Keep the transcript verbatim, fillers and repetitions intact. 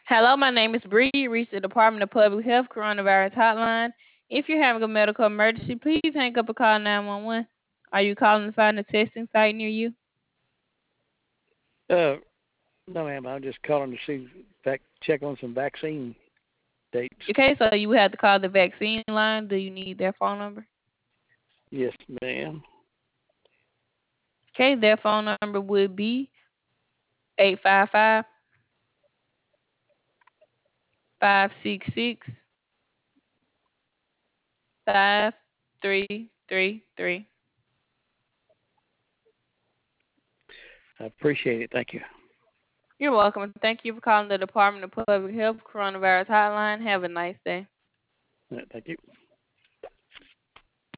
Hello, my name is Bree. You reached the Department of Public Health Coronavirus Hotline. If you're having a medical emergency, please hang up and call nine one one. Are you calling to find a testing site near you? Uh, no, ma'am. I'm just calling to see, fact, check on some vaccine dates. Okay, so you would have to call the vaccine line. Do you need their phone number? Yes, ma'am. Okay, their phone number would be eight five five, five six six, five three three three. I appreciate it. Thank you. You're welcome. Thank you for calling the Department of Public Health Coronavirus Hotline. Have a nice day. Uh, Thank you.